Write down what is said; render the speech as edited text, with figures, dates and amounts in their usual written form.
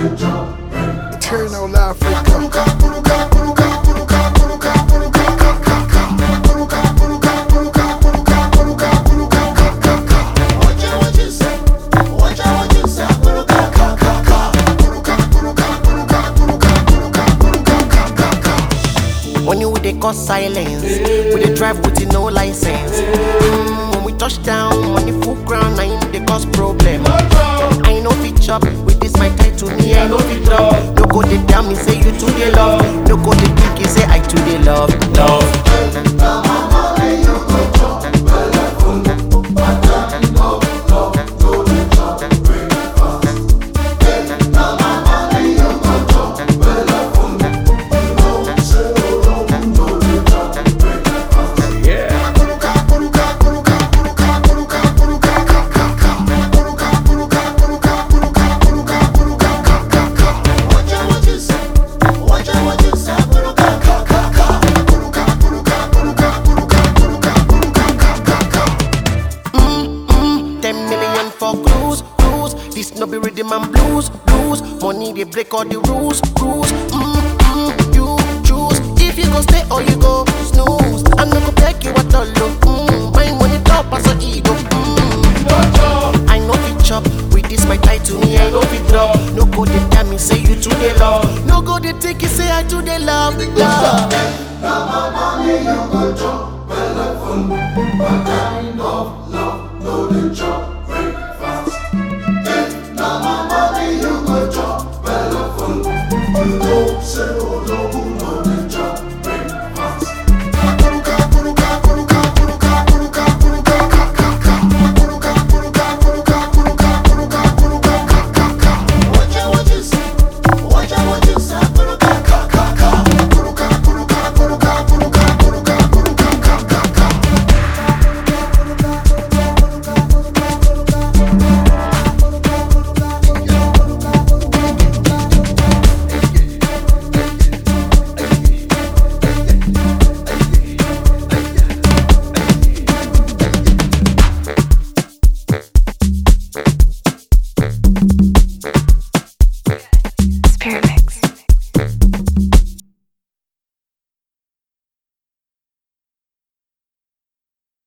Eternal Africa. When you with they cause silence, we they drive with no license. When we touch down, money full ground, I they cause problem. I know fit up with this my title, me I know fit drop. No go they tell me say you too they love. No go they think you say I too they love. For cruise. This no be rhythm and blues. Money they break all the rules. You choose if you go stay or you go snooze. I no go beg you at all. My money top as a ego. I know fit chop with this my title. Me I know fit drop. No go they tell me say you too they love. No go they take you say I too they love. Now my money you go chop. What kind of love no they chop?